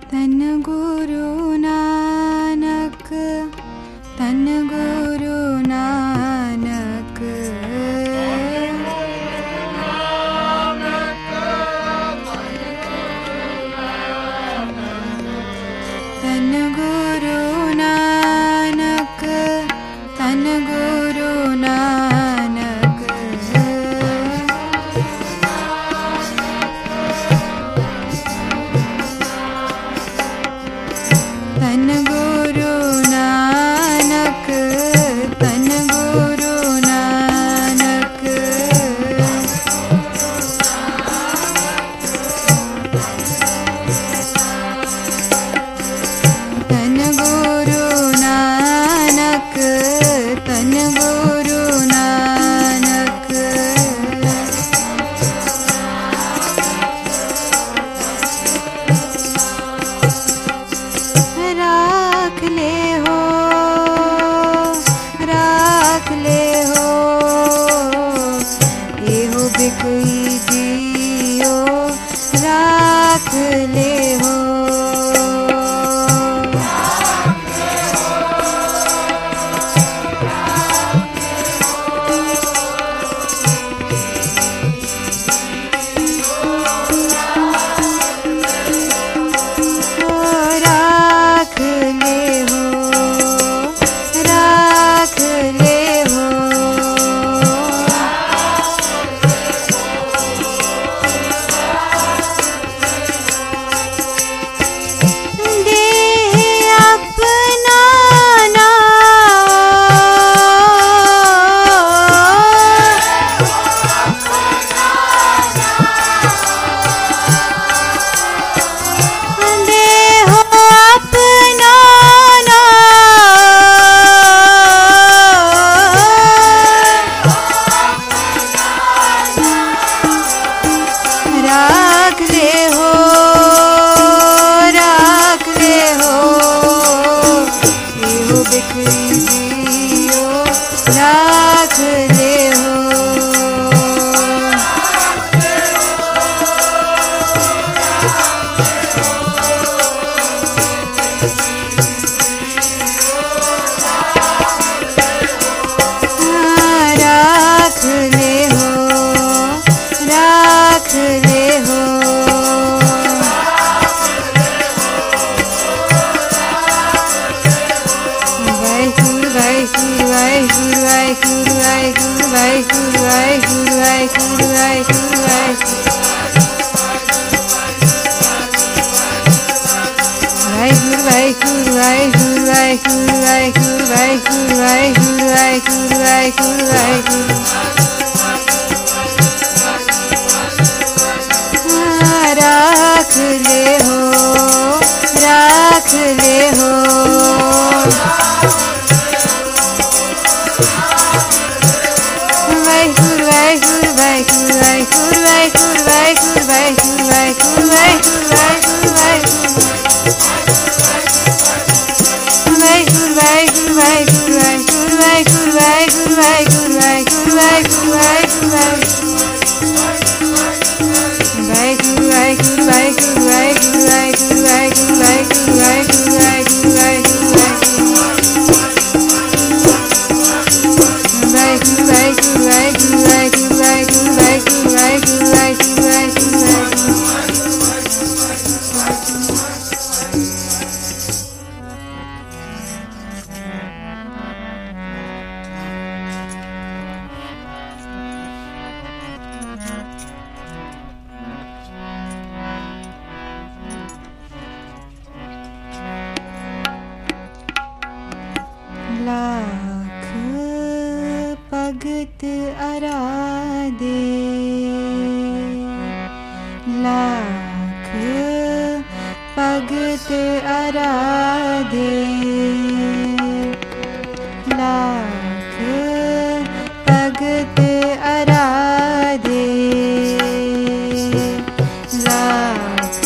तन गुरु नानक, तन गुरु नानक। तन गुरु नानक, तन गुरु नानक। तन गुरु नानक, तन गुरु नानक। तन गुरु नानक, तन गुरु नानक। राख ले हो, राख ले हो, एहो बिकई जियो, राख ले हो। राख ले हो, राख ले हो। देह अपना ना, देह अपना ना, राख ले हो, राख ले हो, एहो बिखरी जियो, राख ले हो। राख ले हो, राख ले हो। वाहिगुरु वाहिगुरु वाहिगुरु वाहिगुरु वाहिगुरु वाहिगुरु वाहिगुरु वाहिगुरु वाहिगुरु वाहिगुरु। वाहिगुरु वाहिगुरु वाहिगुरु वाहिगुरु वाहिगुरु वाहिगुरु वाहिगुरु वाहिगुरु वाहिगुरु वाहिगुरु। राख ले हो, राख ले हो। वाहिगुरु वाहिगुरु वाहिगुरु वाहिगुरु वाहिगुरु वाहिगुरु वाहिगुरु वाहिगुरु वाहिगुरु वाहिगुरु वाहिगुरु। वाहिगुरु वाहिगुरु वाहिगुरु वाहिगुरु वाहिगुरु वाहिगुरु वाहिगुरु वाहिगुरु वाहिगुरु वाहिगुरु वाहिगुरु। वाहिगुरु वाहिगुरु वाहिगुरु वाहिगुरु वाहिगुरु वाहिगुरु वाहिगुरु वाहिगुरु वाहिगुरु वाहिगुरु वाहिगुरु। वाहिगुरु वाहिगुरु वाहिगुरु वाहिगुरु वाहिगुरु वाहिगुरु वाहिगुरु वाहिगुरु वाहिगुरु वाहिगुरु। लाख भगत आराधे, लाख भगत आराधे, लाख भगत आराधे, लाख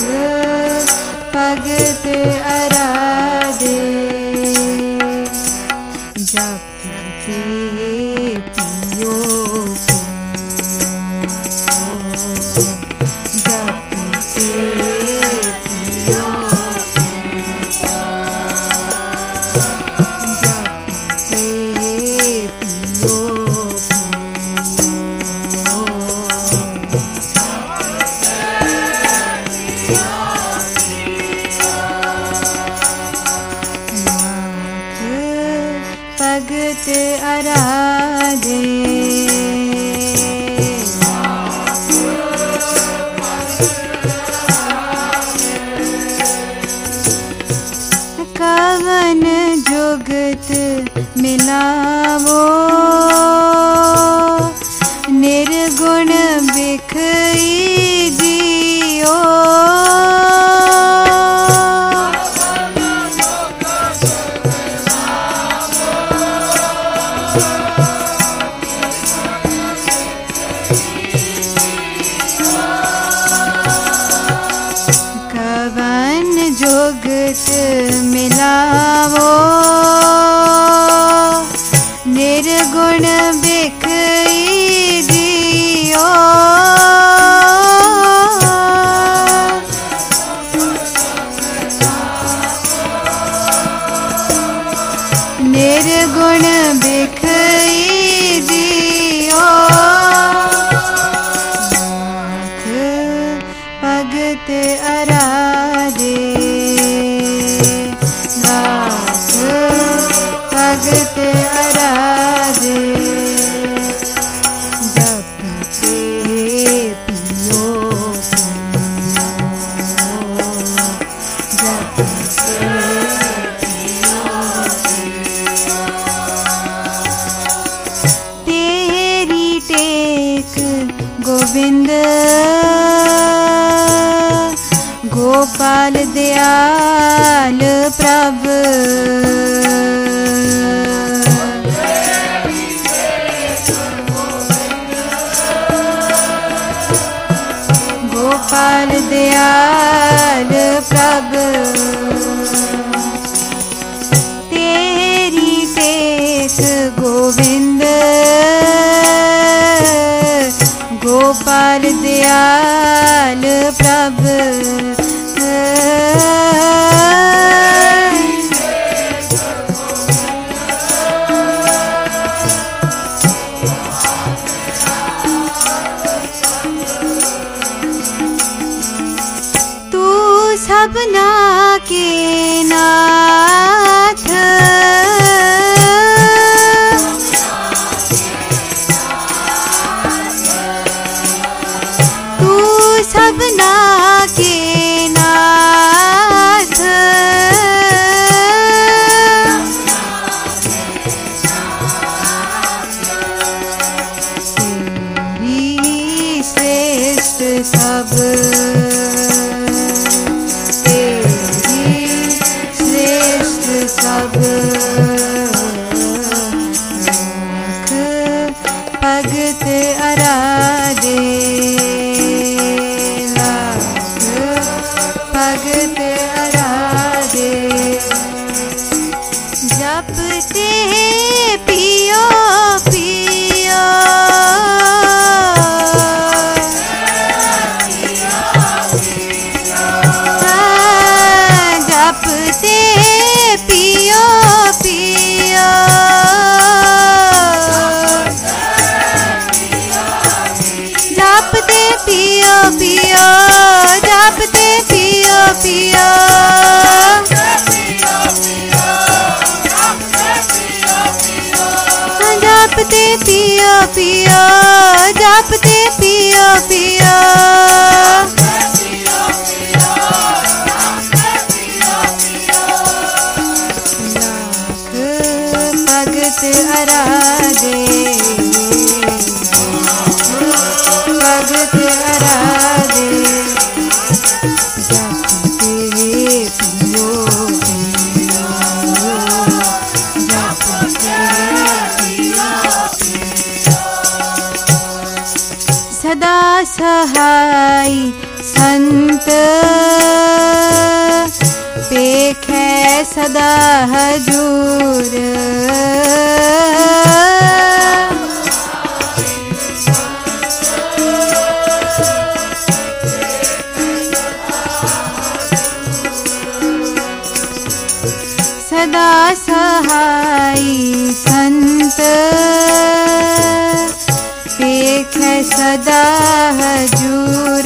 भगत आराधे। जपते पियो जपते पियो भगत आराधे। कवन जुगत मिलावो निर्गुण बिखई दियो। कवन जुगत मिलावो निर्गुण बिखई दियो। निर्गुण बिखई दियो। भगत आराधे लाख भगत आराधे। जपते पियो जपते तेरी टेक गोविंद गोपाल दयाल प्रभु। गोपाल दयाल प्रभु तेरी टेक गोविंद गोपाल दयाल प्रभु। तू सबना के नाथ तू सबना के नाथ। तेरी श्रेष्ठ सब तेरी श्रेष्ठ सब लाख भगत आराधे लाख भगत आराधे। जपते पियो पियो जपते पियो पियो जपते पियो पियो जपते पियो पियो जपते पियो पियो जपते पियो पियो। भगत आराधे भगत आराधे। जपते पियो पियो जपते पियो पियो। सदा सहाय संत पेखे सदा हजूर। सदा सहाय संत पेखे सदा हजूर।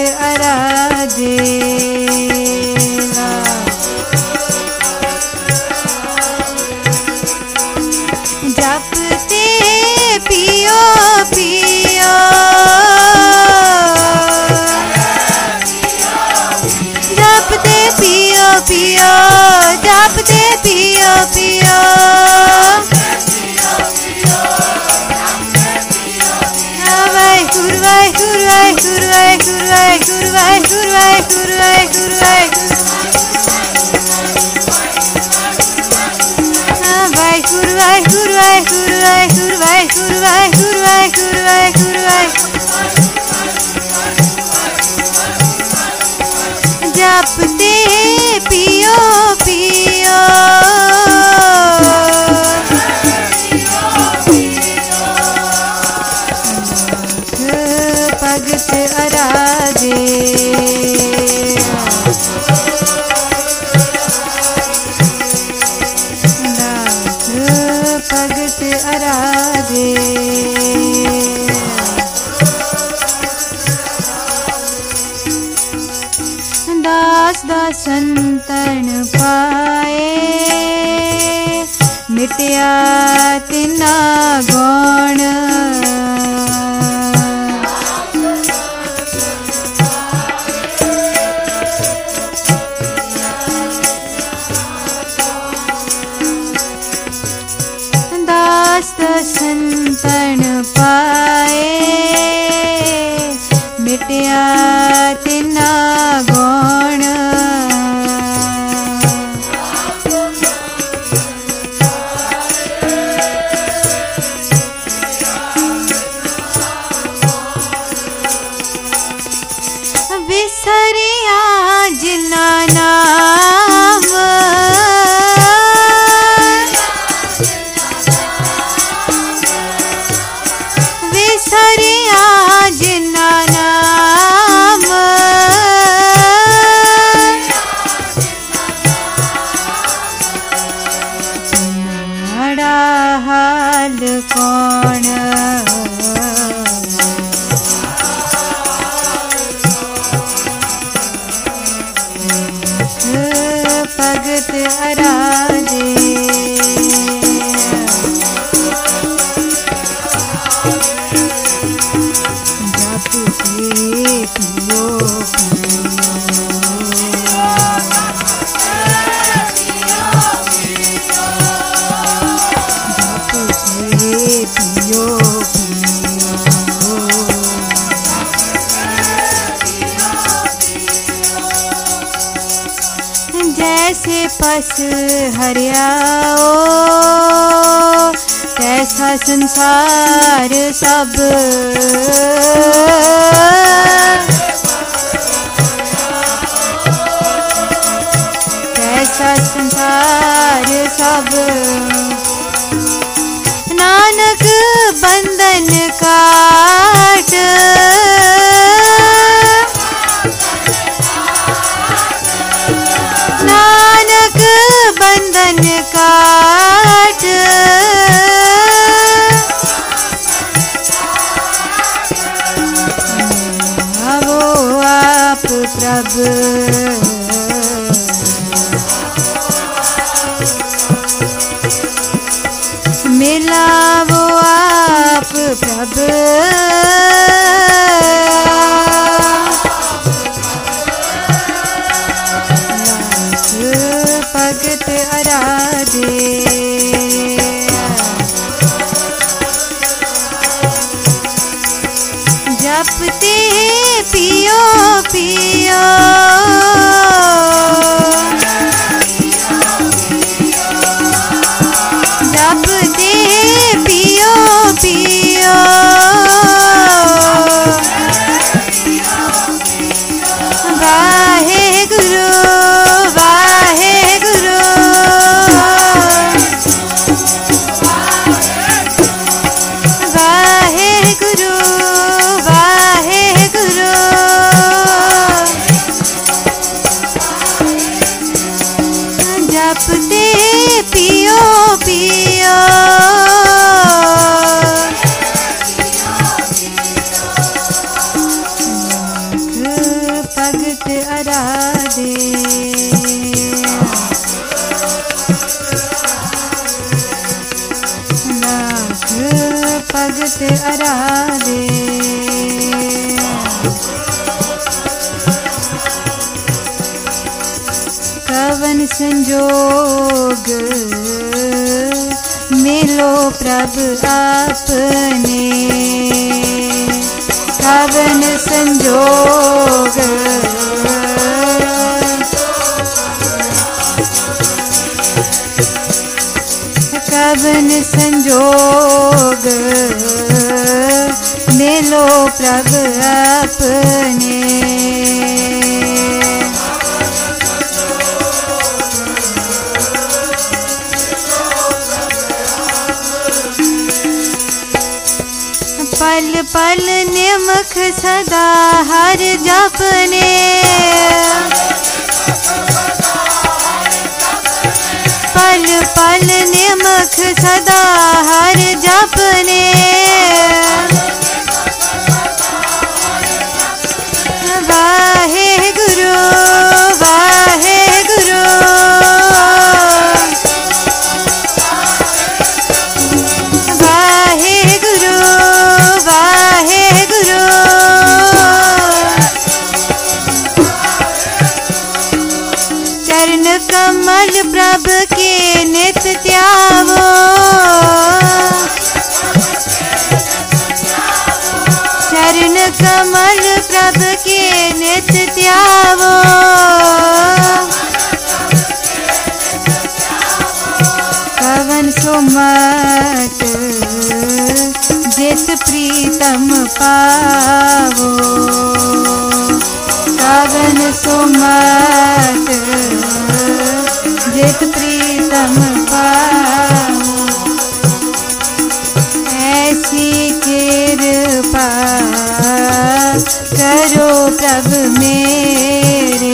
आराधेला जपते पियो पियो जपते पियो पियो जपते पियो पियो वाहेगुरु वाहेगुरु वाहेगुरु वाहेगुरु वाहेगुरु वाहेगुरु वाहेगुरु वाहेगुरु वाहेगुरु वाहेगुरु वाहेगुरु वाहेगुरु वाहेगुरु वाहेगुरु वाहेगुरु वाहेगुरु जपते पियो पियो भगत आराधे भगत आराधे दास दासंतन पाए मिटया तिना गौण संतन पाए मिटया तिना गौण विसरिया जिना नाम विसरिया जिना नाम बड़ा हाल कौन भगत आराधे पियो पियो जैसे पस हरियाओ तैसा संसार सब तैसा संसार सब नानक बंधन काट नानक बंधन काट वो आप प्रभु मिला वो आप प्रभु भगत आराधे जपते पियो पियो जपते पियो पियो वाहेगुरु वाहेगुरु भगत आराधे लाख भगत आराधे कवन संजोग मिलो प्रभु आपने कवन संजोग कवन संजोग मिलो प्रभु आपने पल पल निमख सदा हर जपने पल पल निमख सदा हर जपने वाहे गुरु वाहे गुरु वाहे गुरु वाहे गुरु चरण कमल प्रभु के नित त्यावो चरण कमल प्रभु के नित त्यावो कवन सुमत जित प्रीतम पावो कवन सुमत जित प्रीतम पावो ऐसी कृपा करो प्रभु मेरे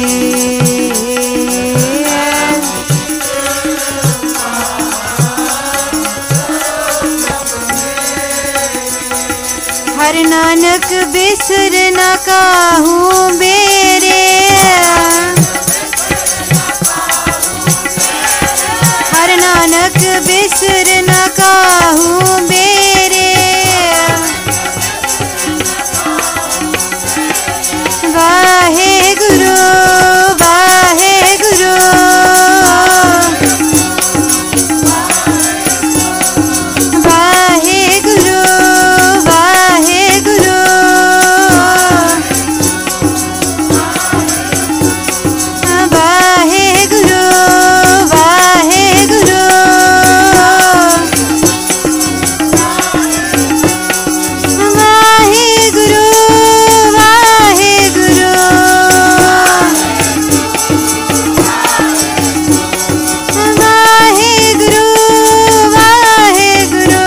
हर नानक बिसर न काहूँ मेरे हर नानक बिसर न काहूँ मेरे वाहे गुरु वाहे गुरु वाहे गुरु वाहे गुरु वाहे गुरु वाहे गुरु वाहे गुरु वाहे गुरु वाहे गुरु वाहे गुरु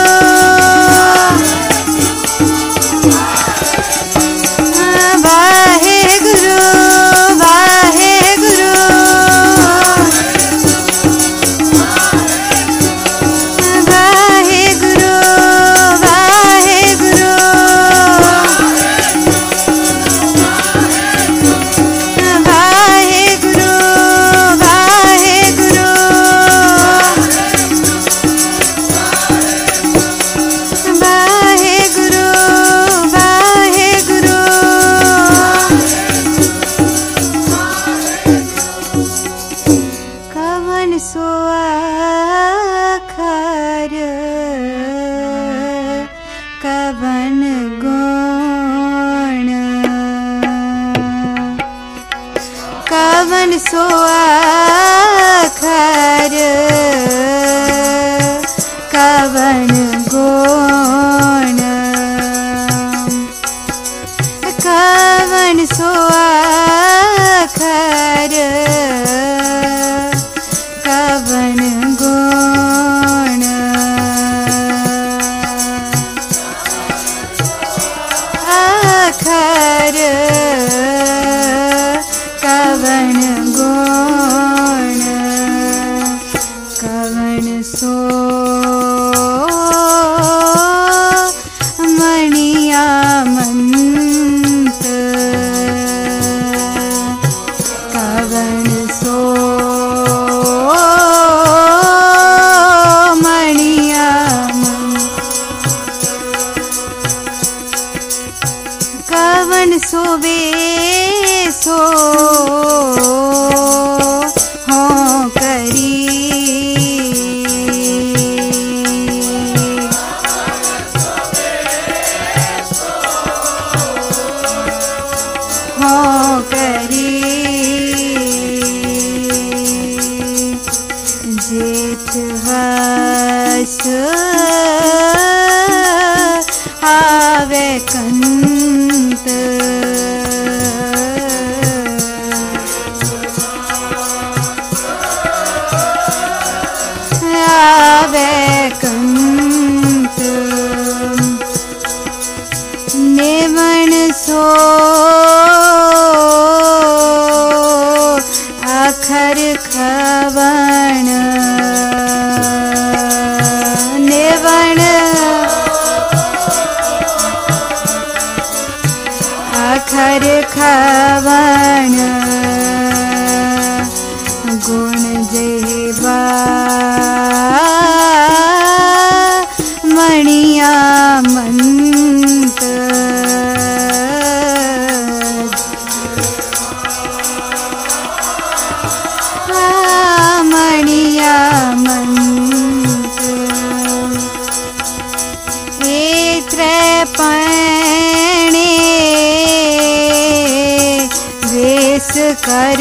वाहे गुरु वाहे गुरु वाहे गुरु वाहे गुरु वाहे गुरु वाहे गुरु वाहे गुरु वाहे गुरु कवन सो आखर कवन गुण कवन सो आखर कवन गुण कवन सो आखर कवन गुण आखर कवन गुण कवन सो मणिया मंत करी जेठ वस आवे कंत आवे कंत नेवण सो आखर खवण नेवण आखर खवण गुण जेवा मणिया मंत मणिया मंत त्रैपणे वेश कर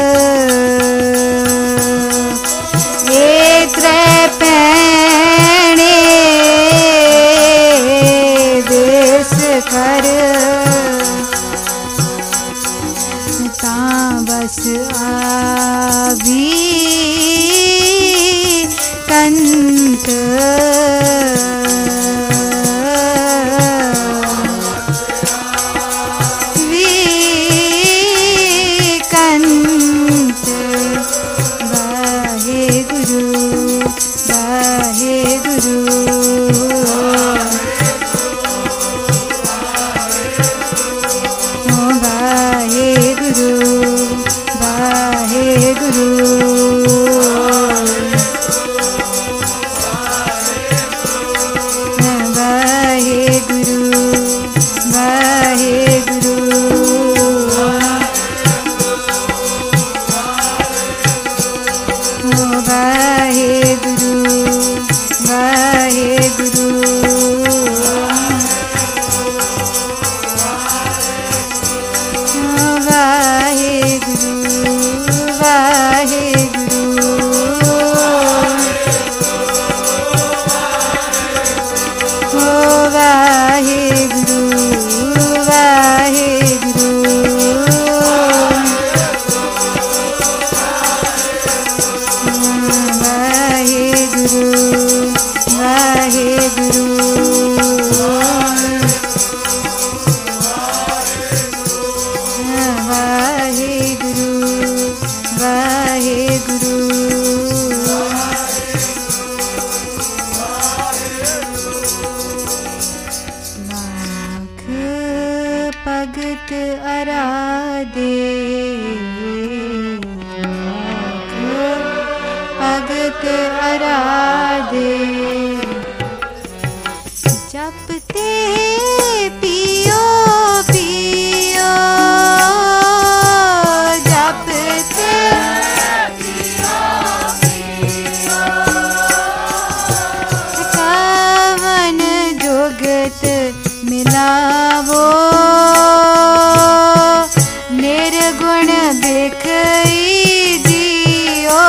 त्रैपणे वेश कर तां बस आवी कंत कंत वाहे गुरु वाहे गुरु वाहे गुरु वाहे गुरु वाहे गुरु वाहे गुरु वाहे गुरु वाहे गुरु वाहे गुरु वाहे गुरु वाहे गुरु वाहे गुरु वाहे गुरु वाहे गुरु वाहे गुरु वाहे गुरु लाख भगत आराधे लाख भगत आराधे जपते पियो पियो जपते कवन जोगत मिलावो निर्गुण बिखई दियो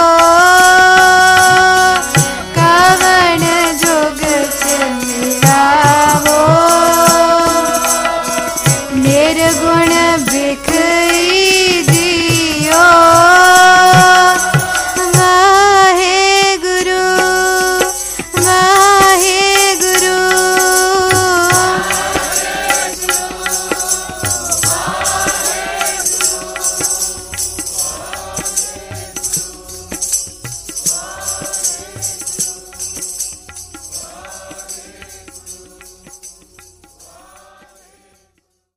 कवन जोगत मिलावो निर्गुण बिख